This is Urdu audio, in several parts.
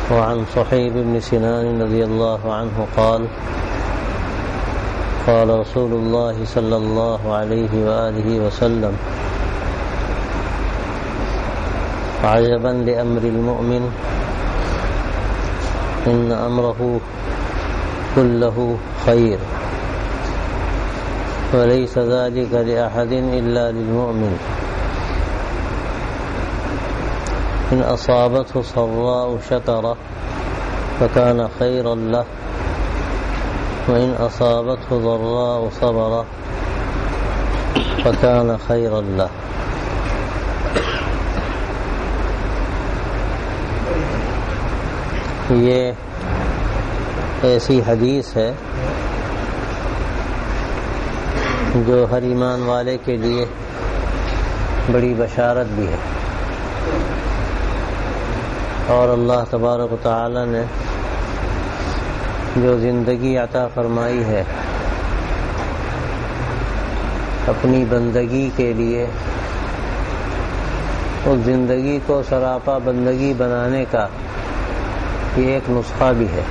وعن صحيب بن سنان رضي الله عنه قال قال رسول الله صلى الله عليه وآله وسلم عجبا لأمر المؤمن إن أمره كله خير وليس ذلك لأحد إلا للمؤمن إن أصابته سراء شكر فكان خيرا له وإن أصابته ضراء صبر فكان خيرا له. یہ ایسی حدیث ہے جو ہر ایمان والے کے لیے بڑی بشارت بھی ہے، اور اللہ تبارک و تعالی نے جو زندگی عطا فرمائی ہے اپنی بندگی کے لیے، اس زندگی کو سراپا بندگی بنانے کا یہ ایک نسخہ بھی ہے.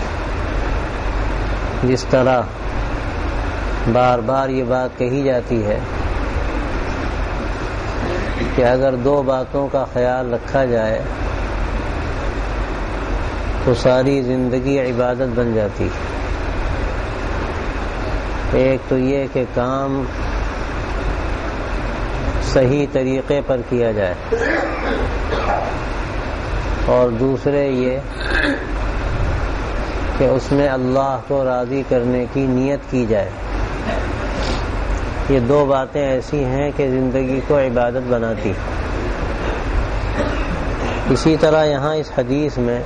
جس طرح بار بار یہ بات کہی جاتی ہے کہ اگر دو باتوں کا خیال رکھا جائے تو ساری زندگی عبادت بن جاتی ہے. ایک تو یہ کہ کام صحیح طریقے پر کیا جائے، اور دوسرے یہ کہ اس میں اللہ کو راضی کرنے کی نیت کی جائے. یہ دو باتیں ایسی ہیں کہ زندگی کو عبادت بناتی. اسی طرح یہاں اس حدیث میں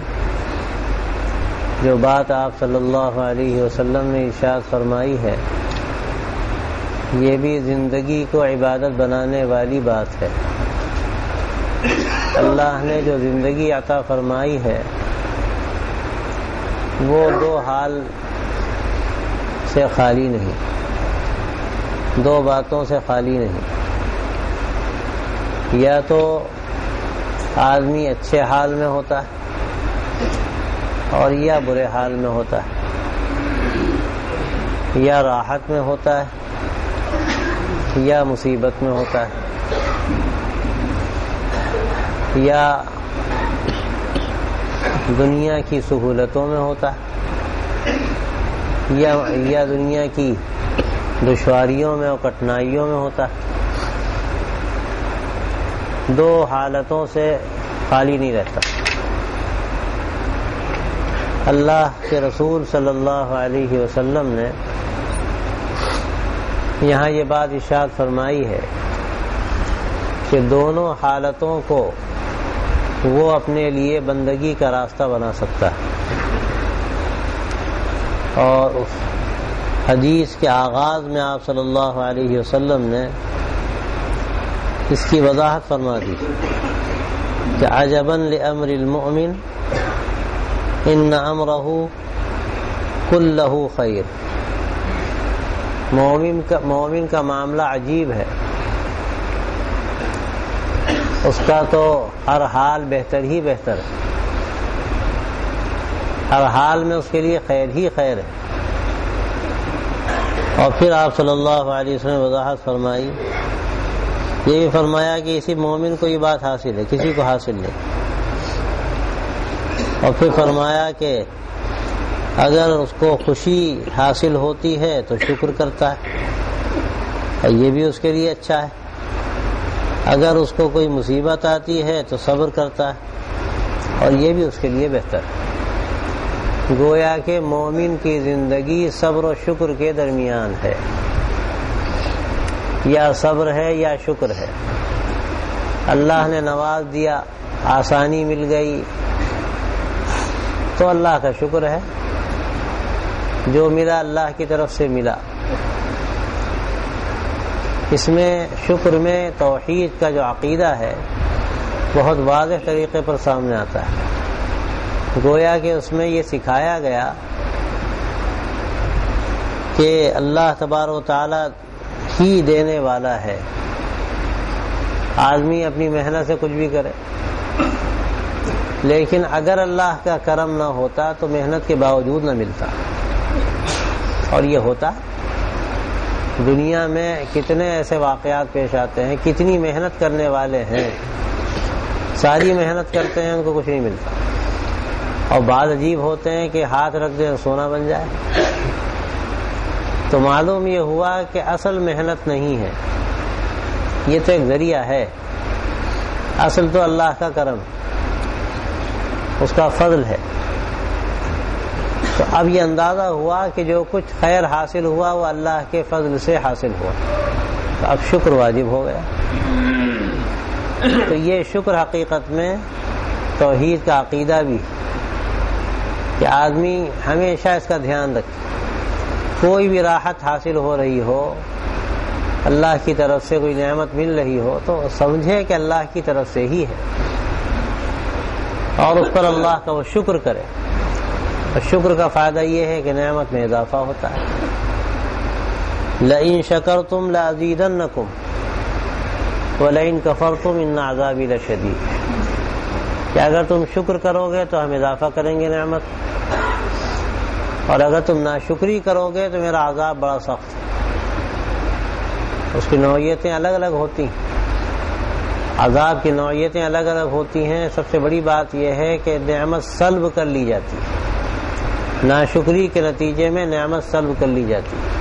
جو بات آپ صلی اللہ علیہ وسلم نے ارشاد فرمائی ہے، یہ بھی زندگی کو عبادت بنانے والی بات ہے. اللہ نے جو زندگی عطا فرمائی ہے وہ دو حال سے خالی نہیں، دو باتوں سے خالی نہیں. یا تو آدمی اچھے حال میں ہوتا ہے اور یا برے حال میں ہوتا ہے، یا راحت میں ہوتا ہے یا مصیبت میں ہوتا ہے، یا دنیا کی سہولتوں میں ہوتا ہے یا دنیا کی دشواریوں میں اور کٹھنائیوں میں ہوتا ہے. دو حالتوں سے خالی نہیں رہتا. اللہ کے رسول صلی اللہ علیہ وسلم نے یہاں یہ بات ارشاد فرمائی ہے کہ دونوں حالتوں کو وہ اپنے لیے بندگی کا راستہ بنا سکتا ہے. اور اس حدیث کے آغاز میں آپ صلی اللہ علیہ وسلم نے اس کی وضاحت فرما دی کہ عجبا لامر المؤمن ان امرہ کلہ خیر. مومن کا معاملہ عجیب ہے، اس کا تو ہر حال بہتر ہی بہتر ہے، ہر حال میں اس کے لیے خیر ہی خیر ہے. اور پھر آپ صلی اللہ علیہ وسلم نے وضاحت فرمائی، یہ بھی فرمایا کہ اسی مومن کو یہ بات حاصل ہے، کسی کو حاصل نہیں. اور پھر فرمایا کہ اگر اس کو خوشی حاصل ہوتی ہے تو شکر کرتا ہے اور یہ بھی اس کے لیے اچھا ہے، اگر اس کو کوئی مصیبت آتی ہے تو صبر کرتا ہے اور یہ بھی اس کے لیے بہتر ہے. گویا کہ مومن کی زندگی صبر و شکر کے درمیان ہے، یا صبر ہے یا شکر ہے. اللہ نے نواز دیا، آسانی مل گئی تو اللہ کا شکر ہے، جو ملا اللہ کی طرف سے ملا. اس میں شکر میں توحید کا جو عقیدہ ہے بہت واضح طریقے پر سامنے آتا ہے. گویا کہ اس میں یہ سکھایا گیا کہ اللہ تبارک و تعالی ہی دینے والا ہے. آدمی اپنی محنت سے کچھ بھی کرے، لیکن اگر اللہ کا کرم نہ ہوتا تو محنت کے باوجود نہ ملتا. اور یہ ہوتا. دنیا میں کتنے ایسے واقعات پیش آتے ہیں، کتنی محنت کرنے والے ہیں، ساری محنت کرتے ہیں، ان کو کچھ نہیں ملتا. اور بعض عجیب ہوتے ہیں کہ ہاتھ رکھ دیں سونا بن جائے. تو معلوم یہ ہوا کہ اصل محنت نہیں ہے، یہ تو ایک ذریعہ ہے. اصل تو اللہ کا کرم، اس کا فضل ہے. تو اب یہ اندازہ ہوا کہ جو کچھ خیر حاصل ہوا وہ اللہ کے فضل سے حاصل ہوا، تو اب شکر واجب ہو گیا. تو یہ شکر حقیقت میں توحید کا عقیدہ بھی کہ آدمی ہمیشہ اس کا دھیان رکھے. کوئی بھی راحت حاصل ہو رہی ہو، اللہ کی طرف سے کوئی نعمت مل رہی ہو تو سمجھے کہ اللہ کی طرف سے ہی ہے، اور اس پر اللہ کا وہ شکر کرے. اور شکر کا فائدہ یہ ہے کہ نعمت میں اضافہ ہوتا ہے. لئن شکرتم لازیدنکم ولئن کفرتم ان عذابی لشدید. کہ اگر تم شکر کرو گے تو ہم اضافہ کریں گے نعمت، اور اگر تم ناشکری کرو گے تو میرا عذاب بڑا سخت ہے. اس کی نوعیتیں الگ الگ ہوتی ہیں، عذاب کی نوعیتیں الگ الگ ہوتی ہیں. سب سے بڑی بات یہ ہے کہ نعمت سلب کر لی جاتی ہے، ناشکری کے نتیجے میں نعمت سلب کر لی جاتی ہے.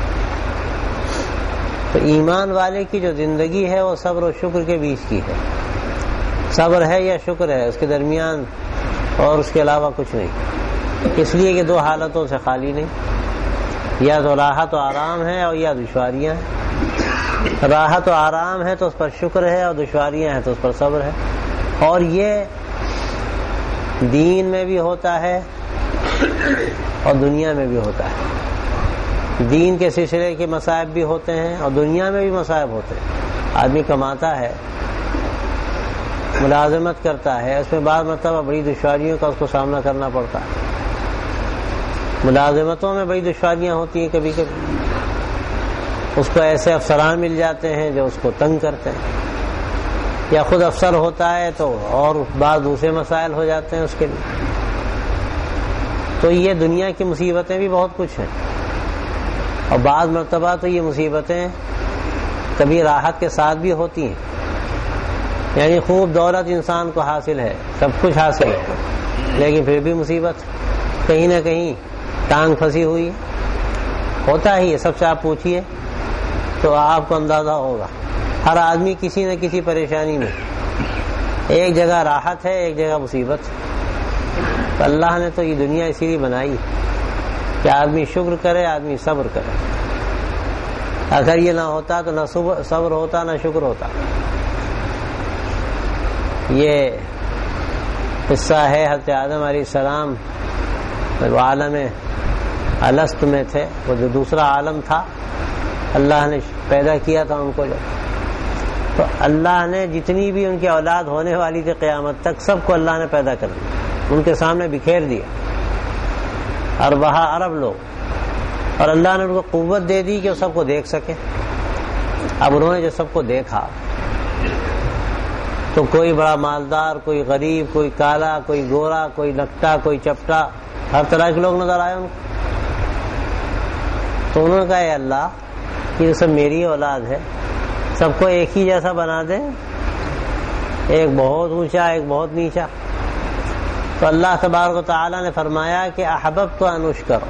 تو ایمان والے کی جو زندگی ہے وہ صبر و شکر کے بیچ کی ہے. صبر ہے یا شکر ہے، اس کے درمیان اور اس کے علاوہ کچھ نہیں. اس لیے کہ دو حالتوں سے خالی نہیں، یا تو راحت و آرام ہے اور یا دشواریاں ہیں. راحت و آرام ہے تو اس پر شکر ہے، اور دشواریاں ہیں تو اس پر صبر ہے. اور یہ دین میں بھی ہوتا ہے اور دنیا میں بھی ہوتا ہے. دین کے سلسلے کے مصائب بھی ہوتے ہیں اور دنیا میں بھی مصائب ہوتے ہیں. آدمی کماتا ہے، ملازمت کرتا ہے، اس میں بعض مرتبہ بڑی دشواریوں کا اس کو سامنا کرنا پڑتا ہے. ملازمتوں میں بڑی دشواریاں ہوتی ہیں. کبھی کبھی اس کو ایسے افسران مل جاتے ہیں جو اس کو تنگ کرتے ہیں، یا خود افسر ہوتا ہے تو اور بعض دوسرے مسائل ہو جاتے ہیں اس کے لیے. تو یہ دنیا کی مصیبتیں بھی بہت کچھ ہیں. اور بعض مرتبہ تو یہ مصیبتیں کبھی راحت کے ساتھ بھی ہوتی ہیں. یعنی خوب دولت انسان کو حاصل ہے، سب کچھ حاصل ہے، لیکن پھر بھی مصیبت، کہیں نہ کہیں ٹانگ پھنسی ہوئی. ہوتا ہی ہے، سب سے آپ پوچھیے تو آپ کو اندازہ ہوگا. ہر آدمی کسی نہ کسی پریشانی میں، ایک جگہ راحت ہے، ایک جگہ مصیبت. تو اللہ نے تو یہ دنیا اسی لیے بنائی کہ آدمی شکر کرے، آدمی صبر کرے. اگر یہ نہ ہوتا تو نہ صبر ہوتا نہ شکر ہوتا. یہ قصہ ہے حضرت آدم علیہ السلام وہ عالم الست میں تھے. وہ جو دوسرا عالم تھا اللہ نے پیدا کیا تھا ان کو. تو اللہ نے جتنی بھی ان کی اولاد ہونے والی تھی قیامت تک، سب کو اللہ نے پیدا کر دیا، ان کے سامنے بکھیر دیا. اور وہاں عرب لوگ، اور اللہ نے ان کو قوت دے دی کہ وہ سب کو دیکھ سکے. اب انہوں نے جو سب کو دیکھا تو کوئی بڑا مالدار، کوئی غریب، کوئی کالا، کوئی گورا، کوئی نکٹا، کوئی چپٹا، ہر طرح کے لوگ نظر آئے ان کو. تو انہوں نے کہا اے اللہ یہ سب میری اولاد ہے، سب کو ایک ہی جیسا بنا دے، ایک بہت اونچا ایک بہت نیچا. تو اللہ تبارک و تعالی نے فرمایا کہ احببت ان اشکر،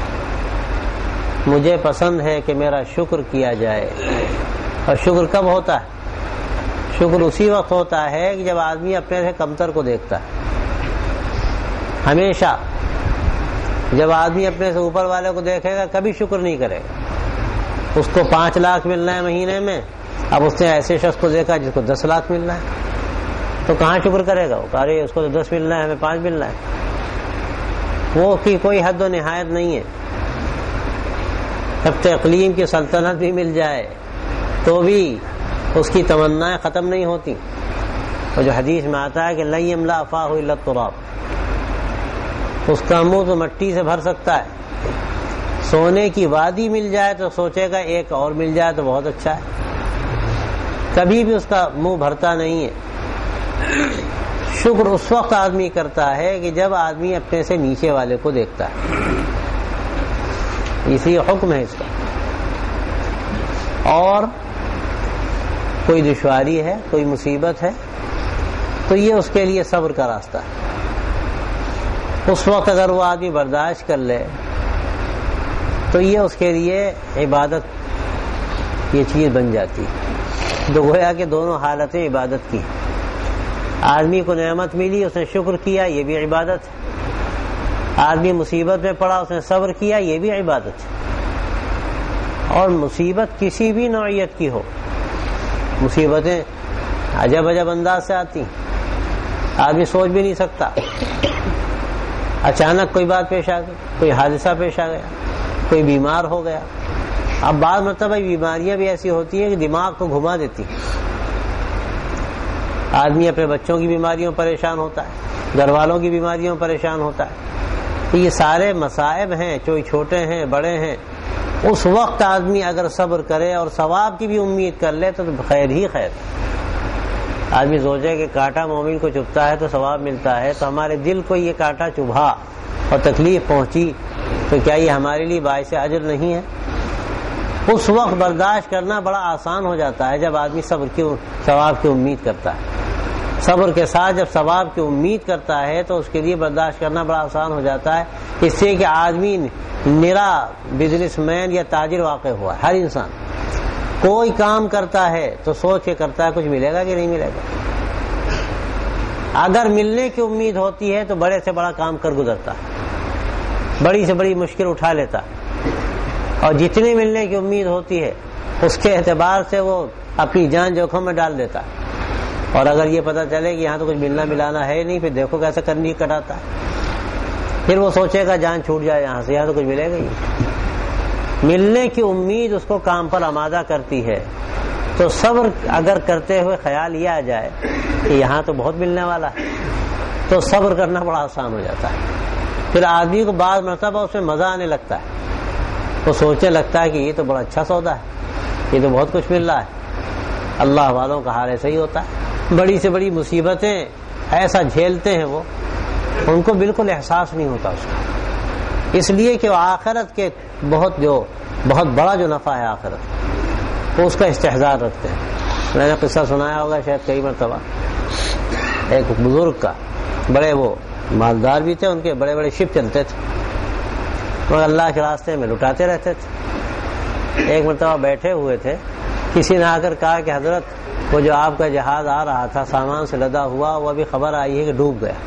مجھے پسند ہے کہ میرا شکر کیا جائے. اور شکر کب ہوتا ہے؟ شکر اسی وقت ہوتا ہے کہ جب آدمی اپنے سے کمتر کو دیکھتا ہے. ہمیشہ جب آدمی اپنے سے اوپر والے کو دیکھے گا کبھی شکر نہیں کرے گا. اس کو 5 لاکھ ملنا ہے مہینے میں، اب اس نے ایسے شخص کو دیکھا جس کو 10 لاکھ ملنا ہے، تو کہاں شکر کرے گا؟ وہ کہہ رہے اس کو تو 10 ملنا ہے، ہمیں 5 ملنا ہے. وہ کی کوئی حد و نہایت نہیں ہے. جب اقلیم کی سلطنت بھی مل جائے تو بھی اس کی تمنائیں ختم نہیں ہوتی. اور جو حدیث میں آتا ہے کہ لن یملا فاہ الا التراب، اس کا منہ تو مٹی سے بھر سکتا ہے. سونے کی وادی مل جائے تو سوچے گا ایک اور مل جائے تو بہت اچھا ہے. کبھی بھی اس کا منہ بھرتا نہیں ہے. شکر اس وقت آدمی کرتا ہے کہ جب آدمی اپنے سے نیچے والے کو دیکھتا ہے، اسی حکم ہے اس کا. اور کوئی دشواری ہے، کوئی مصیبت ہے، تو یہ اس کے لیے صبر کا راستہ ہے. اس وقت اگر وہ آدمی برداشت کر لے تو یہ اس کے لیے عبادت یہ چیز بن جاتی ہے. تو گویا کہ دونوں حالتیں عبادت کی. آدمی کو نعمت ملی، اس نے شکر کیا، یہ بھی عبادت ہے. آدمی مصیبت میں پڑا، اس نے صبر کیا، یہ بھی عبادت ہے. اور مصیبت کسی بھی نوعیت کی ہو، مصیبتیں عجب عجب انداز سے آتی ہیں، آدمی سوچ بھی نہیں سکتا. اچانک کوئی بات پیش آ گئی، کوئی حادثہ پیش آ گیا، کوئی بیمار ہو گیا. اب بعض مرتبہ بیماریاں بھی ایسی ہوتی ہیں کہ دماغ کو گھما دیتی. آدمی اپنے بچوں کی بیماریوں پریشان ہوتا ہے، گھر والوں کی بیماریوں پریشان ہوتا ہے. تو یہ سارے مصائب ہیں، کوئی چھوٹے ہیں بڑے ہیں. اس وقت آدمی اگر صبر کرے اور ثواب کی بھی امید کر لے تو خیر ہی خیر. آدمی سوچے کہ کانٹا مومن کو چبھتا ہے تو ثواب ملتا ہے، تو ہمارے دل کو یہ کانٹا چبھا اور تکلیف پہنچی تو کیا یہ ہمارے لیے باعث اجر نہیں ہے؟ اس وقت برداشت کرنا بڑا آسان ہو جاتا ہے جب آدمی ثواب کی امید کرتا ہے. صبر کے ساتھ جب ثواب کی امید کرتا ہے تو اس کے لیے برداشت کرنا بڑا آسان ہو جاتا ہے. اس سے کہ آدمی نرا بزنس مین یا تاجر واقع ہوا ہے. ہر انسان کوئی کام کرتا ہے تو سوچ کے کرتا ہے کچھ ملے گا کہ نہیں ملے گا. اگر ملنے کی امید ہوتی ہے تو بڑے سے بڑا کام کر گزرتا ہے، بڑی سے بڑی مشکل اٹھا لیتا. اور جتنی ملنے کی امید ہوتی ہے اس کے اعتبار سے وہ اپنی جان جوکھم میں ڈال دیتا ہے. اور اگر یہ پتہ چلے کہ یہاں تو کچھ ملنا ملانا ہے نہیں، پھر دیکھو کیسے کرنی کٹاتا ہے. پھر وہ سوچے گا جان چھوٹ جائے یہاں سے، یہاں تو کچھ ملے گا ہی. ملنے کی امید اس کو کام پر آمادہ کرتی ہے. تو صبر اگر کرتے ہوئے خیال یہ آ جائے کہ یہاں تو بہت ملنے والا ہے تو صبر کرنا بڑا آسان ہو جاتا ہے. پھر آدمی کو بعض مرتبہ اس میں مزہ آنے لگتا ہے. وہ سوچنے لگتا ہے کہ یہ تو بڑا اچھا سودا ہے، یہ تو بہت کچھ مل رہا ہے. اللہ والوں کا حال ایسا ہی ہوتا ہے. بڑی سے بڑی مصیبتیں ایسا جھیلتے ہیں وہ، ان کو بالکل احساس نہیں ہوتا اس کا. اس لیے کہ وہ آخرت کے بہت بڑا جو نفع ہے آخرت، وہ اس کا استحضار رکھتے ہیں. میں نے قصہ سنایا ہوگا شاید کئی مرتبہ، ایک بزرگ کا، بڑے وہ مالدار بھی تھے، ان کے بڑے بڑے شپ چلتے تھے، مگر اللہ کے راستے میں لٹاتے رہتے تھے. ایک مرتبہ بیٹھے ہوئے تھے، کسی نے آ کر کہا کہ حضرت وہ جو آپ کا جہاز آ رہا تھا سامان سے لدا ہوا، وہ ابھی خبر آئی ہے کہ ڈوب گیا.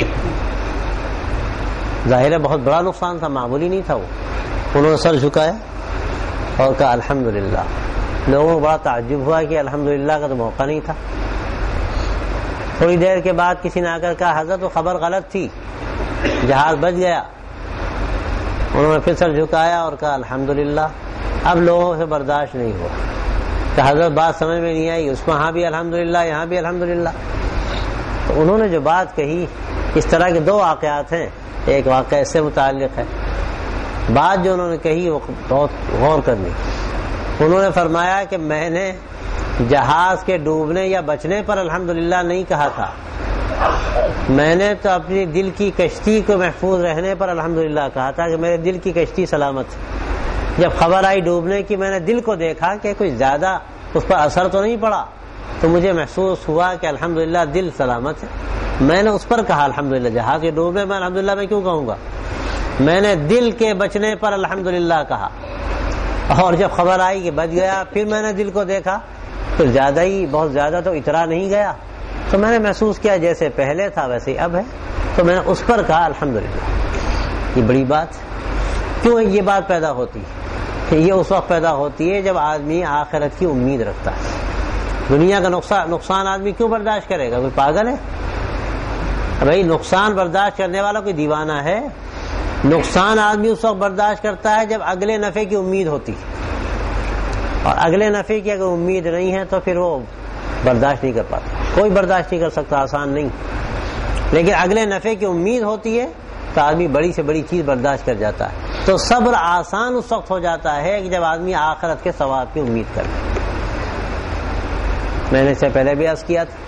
ظاہر ہے بہت بڑا نقصان تھا، معمولی نہیں تھا وہ. انہوں نے سر جھکایا اور کہا الحمدللہ. لوگوں کو بڑا تعجب ہوا کہ الحمدللہ کا تو موقع نہیں تھا. تھوڑی دیر کے بعد کسی نے آ کر کہا حضرت وہ خبر غلط تھی، جہاز بچ گیا. انہوں نے پھر سر جھکایا اور کہا الحمدللہ. اب لوگوں سے برداشت نہیں ہوا کہ حضرت بات سمجھ میں نہیں آئی، اس وہاں بھی الحمدللہ یہاں بھی الحمدللہ. تو انہوں نے جو بات کہی، اس طرح کے دو واقعات ہیں. ایک واقعہ اس سے متعلق ہے، بات جو انہوں نے کہی وہ بہت غور کرنی. انہوں نے فرمایا کہ میں نے جہاز کے ڈوبنے یا بچنے پر الحمدللہ نہیں کہا تھا، میں نے تو اپنی دل کی کشتی کو محفوظ رہنے پر الحمدللہ کہا تھا کہ میرے دل کی کشتی سلامت ہے. جب خبر آئی ڈوبنے کی، میں نے دل کو دیکھا کہ کچھ زیادہ اس پر اثر تو نہیں پڑا، تو مجھے محسوس ہوا کہ الحمدللہ دل سلامت ہے. میں نے اس پر کہا الحمدللہ. جہاز کے ڈوبنے میں الحمدللہ میں کیوں کہوں گا؟ میں نے دل کے بچنے پر الحمدللہ کہا. اور جب خبر آئی کہ بچ گیا، پھر میں نے دل کو دیکھا تو بہت زیادہ تو اترا نہیں گیا، تو میں نے محسوس کیا جیسے پہلے تھا ویسے اب ہے، تو میں نے اس پر کہا الحمدللہ. یہ بڑی بات. کیوں یہ بات پیدا ہوتی ہے؟ کہ یہ اس وقت پیدا ہوتی ہے جب آدمی آخرت کی امید رکھتا ہے. دنیا کا نقصان آدمی کیوں برداشت کرے گا؟ کوئی پاگل ہے؟ بھائی نقصان برداشت کرنے والا کوئی دیوانہ ہے؟ نقصان آدمی اس وقت برداشت کرتا ہے جب اگلے نفع کی امید ہوتی ہے، اور اگلے نفع کی اگر امید نہیں ہے تو پھر وہ برداشت نہیں کر پاتا. کوئی برداشت نہیں کر سکتا، آسان نہیں. لیکن اگلے نفع کی امید ہوتی ہے تو آدمی بڑی سے بڑی چیز برداشت کر جاتا ہے. تو صبر آسان اس وقت ہو جاتا ہے کہ جب آدمی آخرت کے ثواب کی امید کرتا ہے. میں نے اس سے پہلے بھی عرض کیا تھا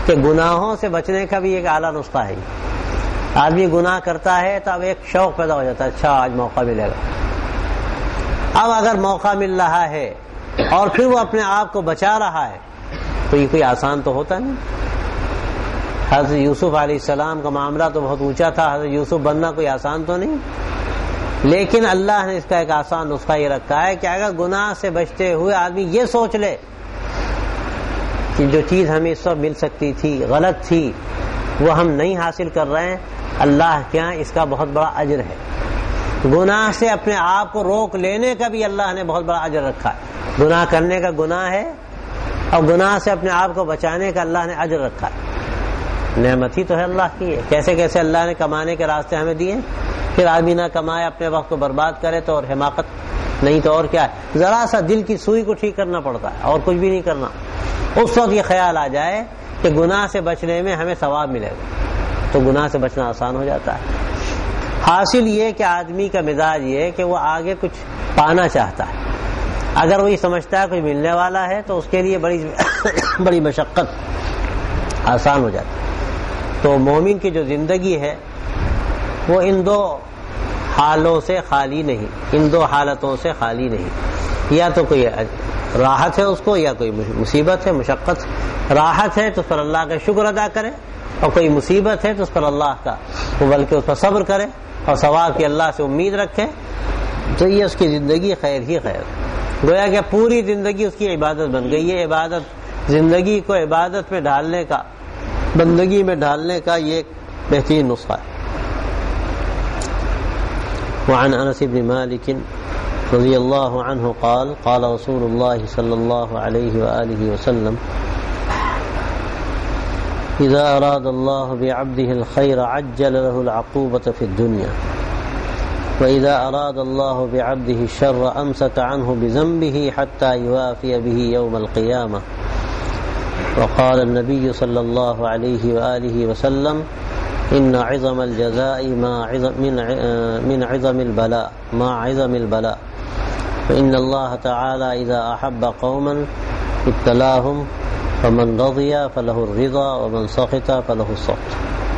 کہ گناہوں سے بچنے کا بھی ایک اعلیٰ نسخہ ہے. آدمی گناہ کرتا ہے تو اب ایک شوق پیدا ہو جاتا ہے، اچھا آج موقع ملے گا. اب اگر موقع مل رہا ہے اور پھر وہ اپنے آپ کو بچا رہا ہے تو یہ کوئی آسان تو ہوتا نہیں. حضرت یوسف علیہ السلام کا معاملہ تو بہت اونچا تھا، حضرت یوسف بننا کوئی آسان تو نہیں، لیکن اللہ نے اس کا ایک آسان نسخہ یہ رکھا ہے کہ اگر گناہ سے بچتے ہوئے آدمی یہ سوچ لے کہ جو چیز ہمیں اس وقت مل سکتی تھی غلط تھی وہ ہم نہیں حاصل کر رہے ہیں، اللہ کے یہاں اس کا بہت بڑا اجر ہے. گناہ سے اپنے آپ کو روک لینے کا بھی اللہ نے بہت بڑا اجر رکھا ہے. گناہ کرنے کا گناہ ہے اور گناہ سے اپنے آپ کو بچانے کا اللہ نے اجر رکھا ہے. نعمت ہی تو ہے اللہ کی ہے. کیسے کیسے اللہ نے کمانے کے راستے ہمیں دیے، پھر آدمی نہ کمائے اپنے وقت کو برباد کرے تو اور حماقت نہیں تو اور کیا ہے. ذرا سا دل کی سوئی کو ٹھیک کرنا پڑتا ہے اور کچھ بھی نہیں کرنا. اس وقت یہ خیال آ جائے کہ گناہ سے بچنے میں ہمیں ثواب ملے گا تو گناہ سے بچنا آسان ہو جاتا ہے. حاصل یہ کہ آدمی کا مزاج یہ ہے کہ وہ آگے کچھ پانا چاہتا ہے. اگر وہی سمجھتا ہے کچھ ملنے والا ہے تو اس کے لیے بڑی مشقت آسان ہو جاتی ہے. تو مومن کی جو زندگی ہے وہ ان دو حالوں سے خالی نہیں، ان دو حالتوں سے خالی نہیں. یا تو کوئی راحت ہے اس کو یا کوئی مصیبت ہے، مشقت. راحت ہے تو اس پر اللہ کا شکر ادا کرے، اور کوئی مصیبت ہے تو اس پر اللہ کا بلکہ اس پر صبر کرے اور ثواب کی اللہ سے امید رکھے. تو یہ اس کی زندگی خیر ہی خیر. گویا کہ پوری زندگی اس کی عبادت بن گئی. یہ عبادت، زندگی کو عبادت میں ڈالنے کا، بندگی میں ڈالنے کا یہ ایک بہترین نسخہ ہے. وعن انس بن مالک رضی اللہ عنہ قال قال رسول اللہ صلی اللہ علیہ وآلہ وسلم اذا اراد اللہ بعبده الخیر عجل له العقوبة في الدنيا واذا اراد اللہ بعبده الشر امسك عنه بذنبه حتى يوافي به يوم القيامة. وقال النبي صلى الله عليه وآله وسلم إن عظم الجزاء من عظم البلاء ما عظم البلاء فإن الله تعالى إذا أحب قوما ابتلاهم فمن رضي فله الرضا ومن سخط فله السخط.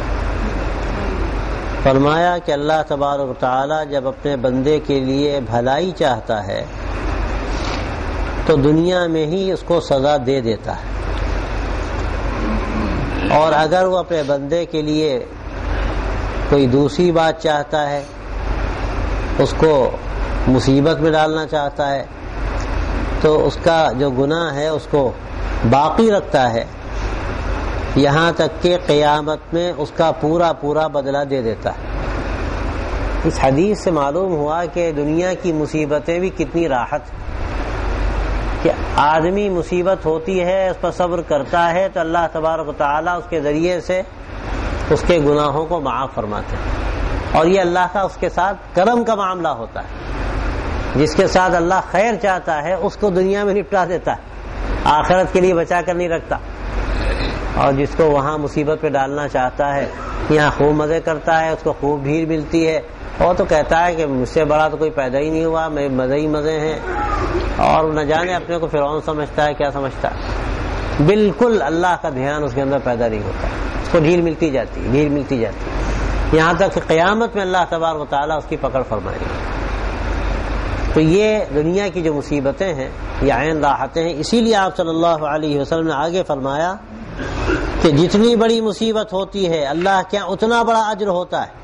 فرمایا کہ اللہ تبارک و تعالی جب اپنے بندے کے لیے بھلائی چاہتا ہے تو دنیا میں ہی اس کو سزا دے دیتا ہے، اور اگر وہ اپنے بندے کے لیے کوئی دوسری بات چاہتا ہے، اس کو مصیبت میں ڈالنا چاہتا ہے، تو اس کا جو گناہ ہے اس کو باقی رکھتا ہے یہاں تک کہ قیامت میں اس کا پورا بدلہ دے دیتا ہے. اس حدیث سے معلوم ہوا کہ دنیا کی مصیبتیں بھی کتنی راحت کہ آدمی مصیبت ہوتی ہے اس پر صبر کرتا ہے تو اللہ تبارک و تعالیٰ اس کے ذریعے سے اس کے گناہوں کو معاف فرماتے ہیں. اور یہ اللہ کا اس کے ساتھ کرم کا معاملہ ہوتا ہے. جس کے ساتھ اللہ خیر چاہتا ہے اس کو دنیا میں نپٹا دیتا ہے، آخرت کے لیے بچا کر نہیں رکھتا. اور جس کو وہاں مصیبت پہ ڈالنا چاہتا ہے یہاں خوب مزے کرتا ہے، اس کو خوب بھیڑ ملتی ہے، اور تو کہتا ہے کہ مجھ سے بڑا تو کوئی پیدا ہی نہیں ہوا، میں مزے ہی مزے ہیں، اور نہ جانے اپنے کو فرعون سمجھتا ہے کیا سمجھتا ہے. بالکل اللہ کا دھیان اس کے اندر پیدا نہیں ہوتا، اس کو ڈھیل ملتی جاتی یہاں تک کہ قیامت میں اللہ تبارک و تعالیٰ اس کی پکڑ فرمائے گا. تو یہ دنیا کی جو مصیبتیں ہیں یہ عین راحتیں ہیں. اسی لیے آپ صلی اللہ علیہ وسلم نے آگے فرمایا کہ جتنی بڑی مصیبت ہوتی ہے اللہ کے یہاں اتنا بڑا اجر ہوتا ہے.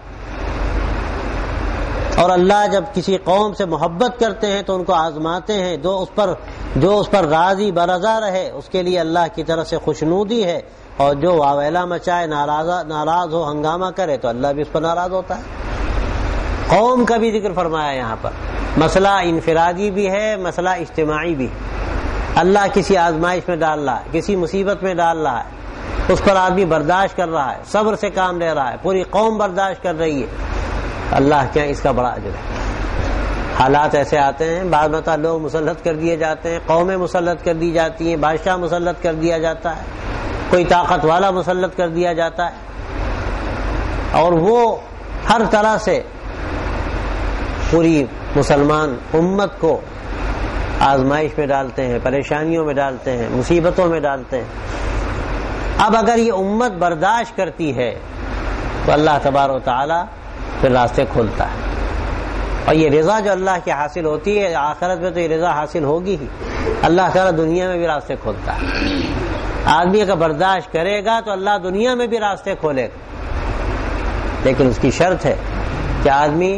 اور اللہ جب کسی قوم سے محبت کرتے ہیں تو ان کو آزماتے ہیں، جو اس پر راضی برضا رہے اس کے لیے اللہ کی طرف سے خوشنودی ہے، اور جو واویلا مچائے ناراض ہو ہنگامہ کرے تو اللہ بھی اس پر ناراض ہوتا ہے. قوم کا بھی ذکر فرمایا یہاں پر. مسئلہ انفرادی بھی ہے، مسئلہ اجتماعی بھی. اللہ کسی آزمائش میں ڈال رہا ہے، کسی مصیبت میں ڈال رہا ہے، اس پر آدمی برداشت کر رہا ہے، صبر سے کام لے رہا ہے، پوری قوم برداشت کر رہی ہے، اللہ کیا اس کا بڑا اجر ہے. حالات ایسے آتے ہیں بعض مرتبہ لوگ مسلط کر دیے جاتے ہیں، قومیں مسلط کر دی جاتی ہیں، بادشاہ مسلط کر دیا جاتا ہے، کوئی طاقت والا مسلط کر دیا جاتا ہے، اور وہ ہر طرح سے پوری مسلمان امت کو آزمائش میں ڈالتے ہیں، پریشانیوں میں ڈالتے ہیں، مصیبتوں میں ڈالتے ہیں. اب اگر یہ امت برداشت کرتی ہے تو اللہ تبارک و تعالیٰ پھر راستے کھولتا ہے، اور یہ رضا جو اللہ کی حاصل ہوتی ہے آخرت میں تو یہ رضا حاصل ہوگی ہی، اللہ تعالیٰ دنیا میں بھی راستے کھولتا ہے۔ آدمی اگر برداشت کرے گا تو اللہ دنیا میں بھی راستے کھولے گا، لیکن اس کی شرط ہے کہ آدمی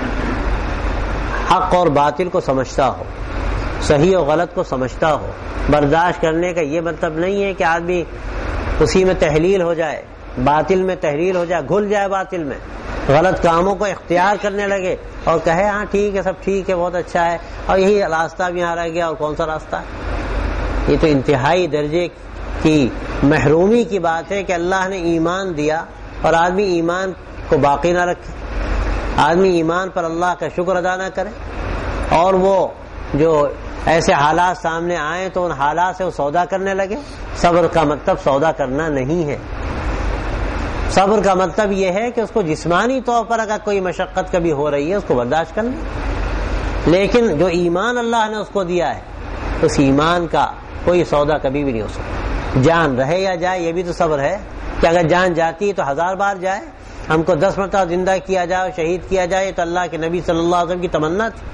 حق اور باطل کو سمجھتا ہو، صحیح اور غلط کو سمجھتا ہو۔ برداشت کرنے کا یہ مطلب نہیں ہے کہ آدمی اسی میں تحلیل ہو جائے، باطل میں تحلیل ہو جائے، گھل جائے باطل میں، غلط کاموں کو اختیار کرنے لگے اور کہے ہاں ٹھیک ہے، سب ٹھیک ہے، بہت اچھا ہے، اور یہی راستہ بھی یہاں رہ گیا، اور کون سا راستہ ہے؟ یہ تو انتہائی درجے کی محرومی کی بات ہے کہ اللہ نے ایمان دیا اور آدمی ایمان کو باقی نہ رکھے، آدمی ایمان پر اللہ کا شکر ادا نہ کرے، اور وہ جو ایسے حالات سامنے آئیں تو ان حالات سے وہ سودا کرنے لگے۔ صبر کا مطلب سودا کرنا نہیں ہے، صبر کا مطلب یہ ہے کہ اس کو جسمانی طور پر اگر کوئی مشقت کبھی ہو رہی ہے اس کو برداشت کرنا، لیکن جو ایمان اللہ نے اس کو دیا ہے اس ایمان کا کوئی سودا کبھی بھی نہیں ہو سکتا۔ جان رہے یا جائے یہ بھی تو صبر ہے کہ اگر جان جاتی ہے تو 1000 بار جائے، ہم کو 10 مرتبہ زندہ کیا جائے اور شہید کیا جائے تو اللہ کے نبی صلی اللہ علیہ وسلم کی تمنا تھی۔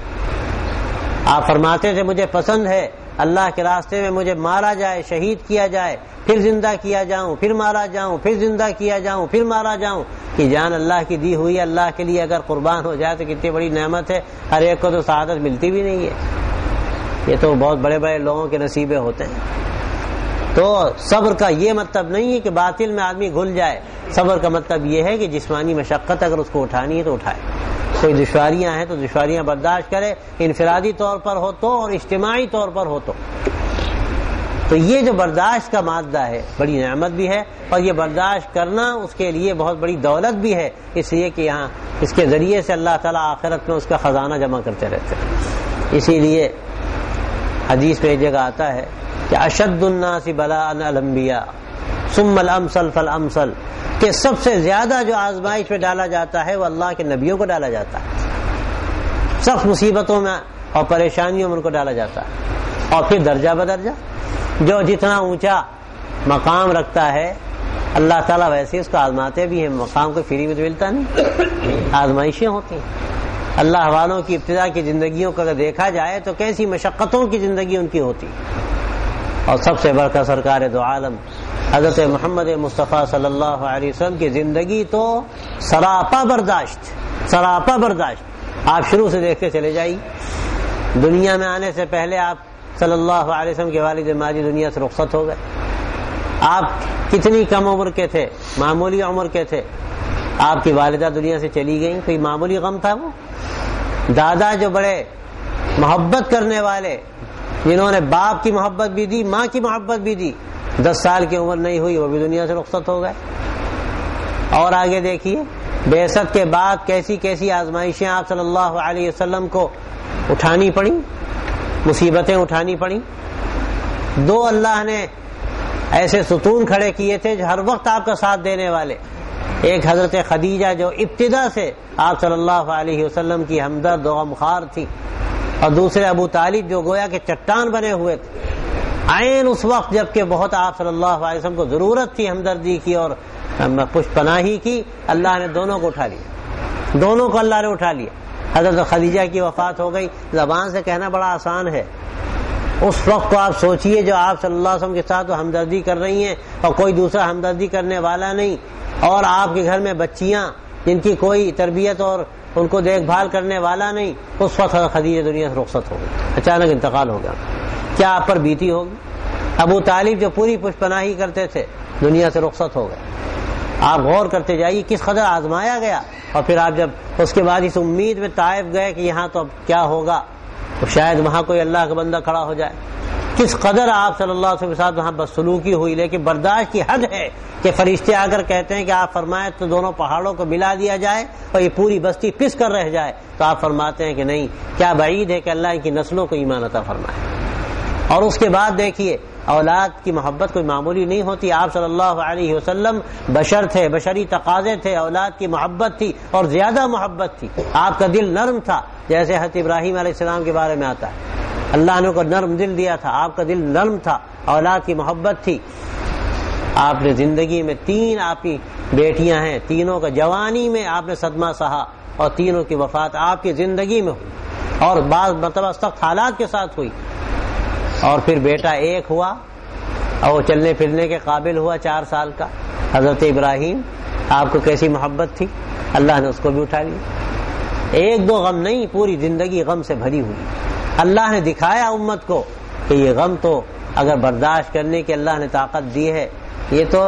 آپ فرماتے تھے مجھے پسند ہے اللہ کے راستے میں مجھے مارا جائے، شہید کیا جائے، پھر زندہ کیا جاؤں، پھر مارا جاؤں، پھر زندہ کیا جاؤں، پھر مارا جاؤں، کہ جان اللہ کی دی ہوئی اللہ کے لیے اگر قربان ہو جائے تو کتنی بڑی نعمت ہے۔ ہر ایک کو تو سعادت ملتی بھی نہیں ہے، یہ تو بہت بڑے بڑے لوگوں کے نصیبے ہوتے ہیں۔ تو صبر کا یہ مطلب نہیں ہے کہ باطل میں آدمی گھل جائے، صبر کا مطلب یہ ہے کہ جسمانی مشقت اگر اس کو اٹھانی ہے تو اٹھائے، کوئی دشواریاں ہیں تو دشواریاں برداشت کرے، انفرادی طور پر ہو تو اور اجتماعی طور پر ہو تو یہ جو برداشت کا مادہ ہے بڑی نعمت بھی ہے، اور یہ برداشت کرنا اس کے لیے بہت بڑی دولت بھی ہے، اس لیے کہ یہاں اس کے ذریعے سے اللہ تعالیٰ آخرت میں اس کا خزانہ جمع کرتے رہتے ہیں۔ اسی لیے حدیث میں ایک جگہ آتا ہے کہ اشد الناس بلاء الانبیاء ثم الامثل فالامثل، کہ سب سے زیادہ جو آزمائش میں ڈالا جاتا ہے وہ اللہ کے نبیوں کو ڈالا جاتا ہے، سخت مصیبتوں میں اور پریشانیوں میں ان کو ڈالا جاتا ہے، اور پھر درجہ بدرجہ جو جتنا اونچا مقام رکھتا ہے اللہ تعالیٰ ویسے اس کو آزماتے بھی ہیں۔ مقام کو فری میں تو ملتا نہیں، آزمائشیں ہوتی ہیں۔ اللہ والوں کی ابتدا کی زندگیوں کو اگر دیکھا جائے تو کیسی مشقتوں کی زندگی ان کی ہوتی، اور سب سے بڑھ کر سرکار دو عالم حضرت محمد مصطفیٰ صلی اللہ علیہ وسلم کی زندگی تو سراپا برداشت۔ آپ شروع سے دیکھتے چلے جائیے، دنیا میں آنے سے پہلے آپ صلی اللہ علیہ وسلم کے والد ماجد دنیا سے رخصت ہو گئے، آپ کتنی کم عمر کے تھے، معمولی عمر کے تھے، آپ کی والدہ دنیا سے چلی گئیں، کوئی معمولی غم تھا وہ؟ دادا جو بڑے محبت کرنے والے، جنہوں نے باپ کی محبت بھی دی، ماں کی محبت بھی دی، 10 سال کی عمر نہیں ہوئی وہ بھی دنیا سے رخصت ہو گئے۔ اور آگے دیکھیے بعثت کے بعد کیسی کیسی آزمائشیں آپ صلی اللہ علیہ وسلم کو اٹھانی پڑی، مصیبتیں اٹھانی پڑی۔ 2 اللہ نے ایسے ستون کھڑے کیے تھے جو ہر وقت آپ کا ساتھ دینے والے، ایک حضرت خدیجہ جو ابتدا سے آپ صلی اللہ علیہ وسلم کی ہمدرد و غمخوار تھی، اور دوسرے ابو طالب جو گویا کہ چٹان بنے ہوئے تھے، عین اس وقت جب کہ بہت آپ صلی اللہ علیہ وسلم کو ضرورت تھی ہمدردی کی اور پشت پناہی کی، اللہ نے دونوں کو اٹھا لیا، دونوں کو اللہ نے اٹھا لیا۔ حضرت خدیجہ کی وفات ہو گئی، زبان سے کہنا بڑا آسان ہے، اس وقت کو آپ سوچئے جو آپ صلی اللہ علیہ وسلم کے ساتھ ہمدردی کر رہی ہیں اور کوئی دوسرا ہمدردی کرنے والا نہیں، اور آپ کے گھر میں بچیاں جن کی کوئی تربیت اور ان کو دیکھ بھال کرنے والا نہیں، اس وقت خدیجہ دنیا سے رخصت ہو گئی، اچانک انتقال ہو گیا، کیا آپ پر بیتی ہوگی؟ ابو طالب جو پوری پشت پناہی کرتے تھے دنیا سے رخصت ہو گئے۔ آپ غور کرتے جائیے کس قدر آزمایا گیا، اور پھر آپ جب اس کے بعد اس امید میں طائف گئے کہ یہاں تو اب کیا ہوگا، تو شاید وہاں کوئی اللہ کا بندہ کھڑا ہو جائے، کس قدر آپ صلی اللہ علیہ وسلم کے ساتھ وہاں بدسلوکی ہوئی، لیکن برداشت کی حد ہے کہ فرشتے آ کر کہتے ہیں کہ آپ فرمائیں تو دونوں پہاڑوں کو ملا دیا جائے اور یہ پوری بستی پس کر رہ جائے، تو آپ فرماتے ہیں کہ نہیں، کیا بعید ہے کہ اللہ ان کی نسلوں کو ایمان عطا فرمائے۔ اور اس کے بعد دیکھیے اولاد کی محبت کوئی معمولی نہیں ہوتی، آپ صلی اللہ علیہ وسلم بشر تھے، بشری تقاضے تھے، اولاد کی محبت تھی اور زیادہ محبت تھی، آپ کا دل نرم تھا، جیسے حضرت ابراہیم علیہ السلام کے بارے میں آتا ہے، اللہ نے کو نرم دل دیا تھا، آپ کا دل نرم تھا، اولاد کی محبت تھی۔ آپ نے زندگی میں 3 آپ کی بیٹیاں ہیں، تینوں کا جوانی میں آپ نے صدمہ سہا اور تینوں کی وفات آپ کی زندگی میں ہوئی اور بعض مرتبہ سخت حالات کے ساتھ ہوئی، اور پھر بیٹا ایک ہوا اور وہ چلنے پھرنے کے قابل ہوا 4 سال کا، حضرت ابراہیم۔ آپ کو کیسی محبت تھی، اللہ نے اس کو بھی اٹھا لیا۔ 1-2 غم نہیں، پوری زندگی غم سے بھری ہوئی۔ اللہ نے دکھایا امت کو کہ یہ غم تو اگر برداشت کرنے کی اللہ نے طاقت دی ہے، یہ تو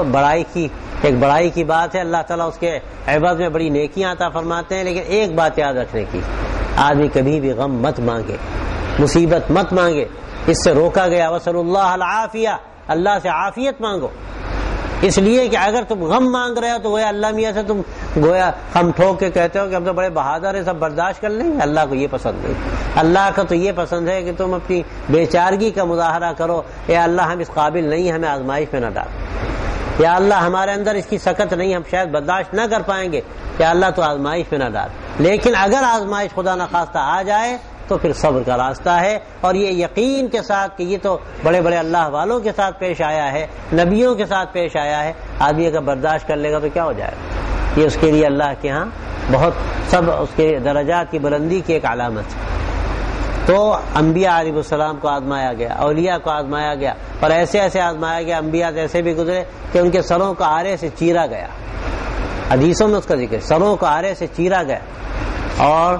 بڑائی کی بات ہے۔ اللہ تعالیٰ اس کے عوض میں بڑی نیکیاں عطا فرماتے ہیں، لیکن ایک بات یاد رکھنے کی، آدمی کبھی بھی غم مت مانگے، مصیبت مت مانگے، اس سے روکا گیا۔ وصلی اللہ العافیہ، اللہ سے عافیت مانگو، اس لیے کہ اگر تم غم مانگ رہے ہو تو گویا اللہ میاں سے تم گویا ہم ٹھوک کے کہتے ہو کہ ہم تو بڑے بہادر ہیں، سب برداشت کر لیں گے۔ اللہ کو یہ پسند نہیں، اللہ کا تو یہ پسند ہے کہ تم اپنی بیچارگی کا مظاہرہ کرو، یا اللہ ہم اس قابل نہیں، ہمیں آزمائش میں نہ ڈال، یا اللہ ہمارے اندر اس کی سکت نہیں، ہم شاید برداشت نہ کر پائیں گے، یا اللہ تو آزمائش میں نہ ڈال۔ لیکن اگر آزمائش خدا نخواستہ آ جائے تو پھر صبر کا راستہ ہے، اور یہ یقین کے ساتھ کہ یہ تو بڑے بڑے اللہ والوں کے ساتھ پیش آیا ہے، نبیوں کے ساتھ پیش آیا ہے، آدمی اگر برداشت کر لے گا تو کیا ہو جائے گا۔ یہ اس کے لیے اللہ کے ہاں بہت سب اس کے درجات کی بلندی کی ایک علامت ہے۔ تو انبیاء علیہ السلام کو آزمایا گیا، اولیاء کو آزمایا گیا، اور ایسے ایسے آزمایا گیا، انبیاء ایسے بھی گزرے کہ ان کے سروں کو آرے سے چیرا گیا، حدیثوں میں اس کا ذکر، سروں کو آرے سے چیرا گیا، اور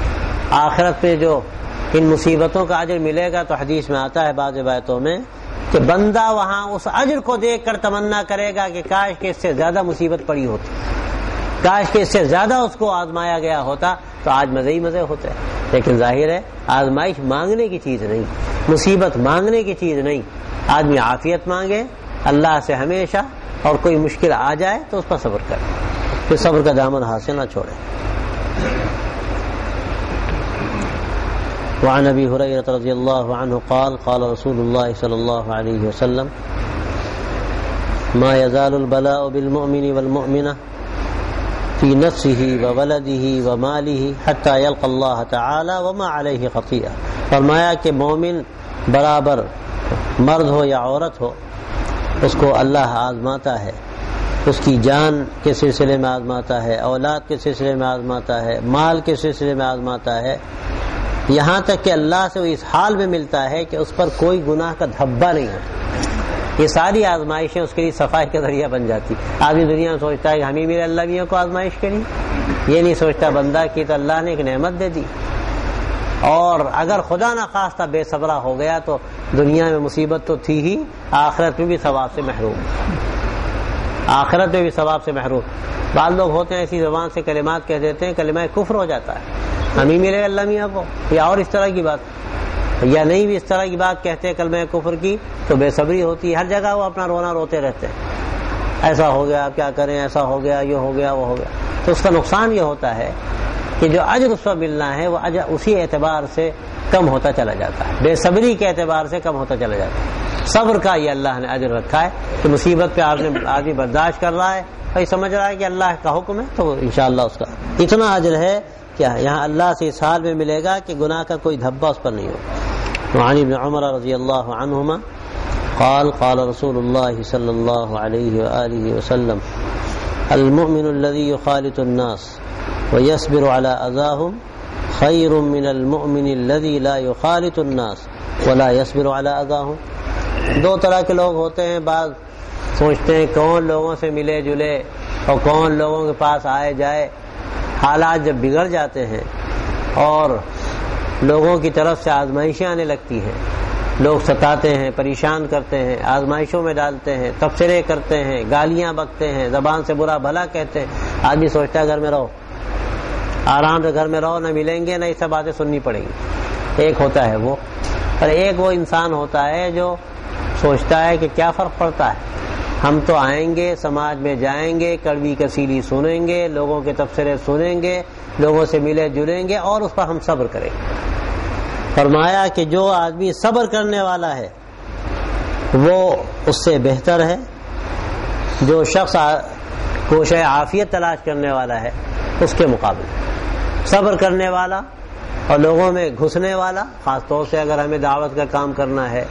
آخرت میں جو ان مصیبتوں کا اجر ملے گا تو حدیث میں آتا ہے بعض روایتوں میں کہ بندہ وہاں اس اجر کو دیکھ کر تمنا کرے گا کہ کاش کہ اس سے زیادہ مصیبت پڑی ہوتی، کاش کہ اس سے زیادہ اس کو آزمایا گیا ہوتا تو آج مزے ہی مزے ہوتے ہیں۔ لیکن ظاہر ہے آزمائش مانگنے کی چیز نہیں، مصیبت مانگنے کی چیز نہیں، آدمی عافیت مانگے اللہ سے ہمیشہ، اور کوئی مشکل آ جائے تو اس پر صبر کرے، پھر صبر کا دامن ہاتھ سے نہ چھوڑے۔ وعن ابي هريره رضي الله عنه قال قال رسول الله صلى الله عليه وسلم ما يزال البلاء بالمؤمن والمؤمنه في نفسه وولده وماله حتى يلقى الله تعالى وما عليه خطيئه۔ فرمایا کہ مومن برابر مرد ہو یا عورت ہو، اس کو اللہ آزماتا ہے، اس کی جان کے سلسلے میں آزماتا ہے، اولاد کے سلسلے میں آزماتا ہے، مال کے سلسلے میں آزماتا ہے، یہاں تک کہ اللہ سے وہ اس حال میں ملتا ہے کہ اس پر کوئی گناہ کا دھبا نہیں ہوتا۔ یہ ساری آزمائشیں اس کے لیے صفائی کا ذریعہ بن جاتی۔ آدمی دنیا میں سوچتا ہے کہ ہمیں میرے اللہ میاں کو آزمائش کری، یہ نہیں سوچتا بندہ کی تو اللہ نے ایک نعمت دے دی، اور اگر خدا نہ خواستہ بے صبرا ہو گیا تو دنیا میں مصیبت تو تھی ہی، آخرت میں بھی ثواب سے محروم، آخرت میں بھی ثواب سے محروم۔ بعض لوگ ہوتے ہیں ایسی زبان سے کلمات کہہ دیتے ہیں، کلمہ کفر ہو جاتا ہے، ہمیں ملے اللہ میاں کو، یا اور اس طرح کی بات، یا نہیں بھی اس طرح کی بات کہتے ہیں کلمہ کفر کی تو بے صبری ہوتی ہے، ہر جگہ وہ اپنا رونا روتے رہتے ہیں، ایسا ہو گیا کیا کریں، ایسا ہو گیا، یہ ہو گیا وہ ہو گیا۔ تو اس کا نقصان یہ ہوتا ہے کہ جو اجر اس پر ملنا ہے وہ اجر اسی اعتبار سے کم ہوتا چلا جاتا ہے، بے صبری کے اعتبار سے کم ہوتا چلا جاتا ہے۔ صبر کا یہ اللہ نے اجر رکھا ہے کہ مصیبت پہ آدمی برداشت کر رہا ہے، بھائی سمجھ رہا ہے کہ اللہ کا حکم ہے، تو انشاءاللہ اس کا اتنا اجر ہے کیا یہاں اللہ سے اس حال میں ملے گا کہ گناہ کا کوئی دھبا اس پر نہیں ہوگا۔ وعن ابن عمر رضی اللہ عنہما قال قال رسول اللہ صلی اللہ علیہ وآلہ وسلم المؤمن الذي يخالط الناس ويصبر على أذاهم خير من المؤمن الذي لا يخالط الناس ولا يصبر على أذاهم۔ دو طرح کے لوگ ہوتے ہیں، بعض سوچتے ہیں کون لوگوں سے ملے جلے اور کون لوگوں کے پاس آئے جائے، حالات جب بگڑ جاتے ہیں اور لوگوں کی طرف سے آزمائشیں آنے لگتی ہیں، لوگ ستاتے ہیں، پریشان کرتے ہیں، آزمائشوں میں ڈالتے ہیں، تبصرے کرتے ہیں، گالیاں بکتے ہیں، زبان سے برا بھلا کہتے ہیں، آدمی سوچتا ہے گھر میں رہو، آرام سے گھر میں رہو، نہ ملیں گے نہ یہ سب باتیں سننی پڑیں گی۔ ایک ہوتا ہے وہ، اور ایک وہ انسان ہوتا ہے جو سوچتا ہے کہ کیا فرق پڑتا ہے، ہم تو آئیں گے، سماج میں جائیں گے، کڑوی کسیلی سنیں گے، لوگوں کے تبصرے سنیں گے، لوگوں سے ملے جلیں گے، اور اس پر ہم صبر کریں گے۔ فرمایا کہ جو آدمی صبر کرنے والا ہے وہ اس سے بہتر ہے، جو شخص کوشش عافیت تلاش کرنے والا ہے اس کے مقابلے صبر کرنے والا اور لوگوں میں گھسنے والا، خاص طور سے اگر ہمیں دعوت کا کام کرنا ہے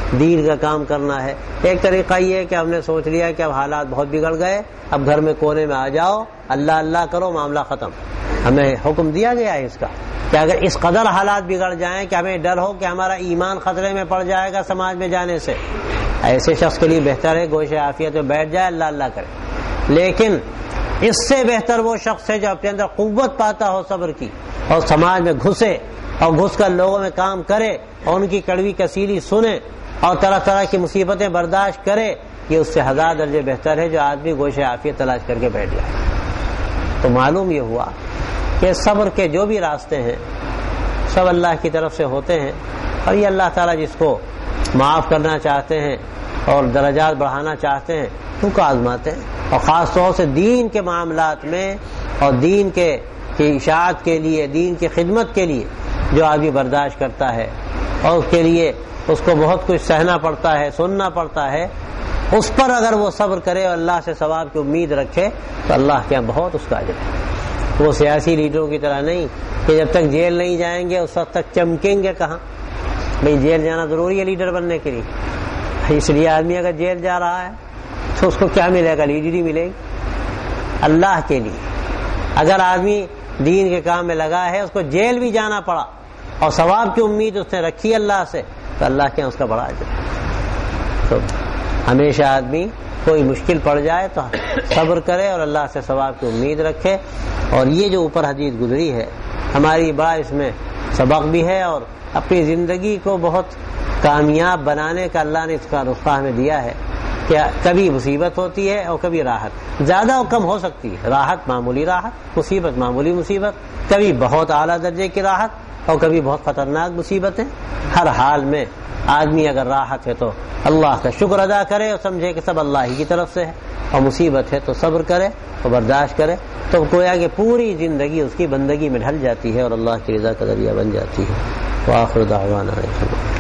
دین کا کام کرنا ہے۔ ایک طریقہ یہ ہے کہ ہم نے سوچ لیا کہ اب حالات بہت بگڑ گئے، اب گھر میں کونے میں آ جاؤ، اللہ اللہ کرو، معاملہ ختم۔ ہمیں حکم دیا گیا ہے اس کا کہ اگر اس قدر حالات بگڑ جائیں کہ ہمیں ڈر ہو کہ ہمارا ایمان خطرے میں پڑ جائے گا سماج میں جانے سے، ایسے شخص کے لیے بہتر ہے گوشے عافیت میں بیٹھ جائے، اللہ اللہ کرے۔ لیکن اس سے بہتر وہ شخص ہے جو اپنے اندر قوت پاتا ہو صبر کی، اور سماج میں گھسے اور گھس کر لوگوں میں کام کرے اور ان کی کڑوی کسیلی سنے اور طرح طرح کی مصیبتیں برداشت کرے، یہ اس سے ہزار درجے بہتر ہے جو آدمی گوشے عافیت تلاش کر کے بیٹھ جائے۔ تو معلوم یہ ہوا کہ صبر کے جو بھی راستے ہیں سب اللہ کی طرف سے ہوتے ہیں، اور یہ اللہ تعالیٰ جس کو معاف کرنا چاہتے ہیں اور درجات بڑھانا چاہتے ہیں ان کو آزماتے ہیں، اور خاص طور سے دین کے معاملات میں اور دین کے اشاعت کے لیے، دین کی خدمت کے لیے جو آدمی برداشت کرتا ہے اور اس کے لیے اس کو بہت کچھ سہنا پڑتا ہے، سننا پڑتا ہے، اس پر اگر وہ صبر کرے اور اللہ سے ثواب کی امید رکھے تو اللہ کے یہاں بہت اس کا اجر ہے۔ وہ سیاسی لیڈروں کی طرح نہیں کہ جب تک جیل نہیں جائیں گے اس وقت تک چمکیں گے کہاں۔ بھئی جیل جانا ضروری ہے لیڈر بننے کے لیے، اس لیے آدمی اگر جیل جا رہا ہے تو اس کو کیا ملے گا؟ لیڈری ملے گی اللہ کے لیے۔ اگر آدمی دین کے کام میں لگا ہے، اس کو جیل بھی جانا پڑا اور ثواب کی امید اس نے رکھی اللہ سے، تو اللہ کے یہاں اس کا بڑا اجر ہے۔ تو ہمیشہ آدمی کوئی مشکل پڑ جائے تو صبر کرے اور اللہ سے ثواب کی امید رکھے، اور یہ جو اوپر حدیث گزری ہے ہماری بڑا اس میں سبق بھی ہے، اور اپنی زندگی کو بہت کامیاب بنانے کا اللہ نے اس کا نسخہ ہمیں دیا ہے کہ کبھی مصیبت ہوتی ہے اور کبھی راحت، زیادہ اور کم ہو سکتی ہے، راحت معمولی راحت، مصیبت معمولی مصیبت، کبھی بہت اعلیٰ درجے کی راحت اور کبھی بہت خطرناک مصیبتیں۔ ہر حال میں آدمی اگر راحت ہے تو اللہ کا شکر ادا کرے اور سمجھے کہ سب اللہ ہی کی طرف سے ہے، اور مصیبت ہے تو صبر کرے اور برداشت کرے، تو گویا کہ پوری زندگی اس کی بندگی میں ڈھل جاتی ہے اور اللہ کی رضا کا ذریعہ بن جاتی ہے۔ وآخر دعوانا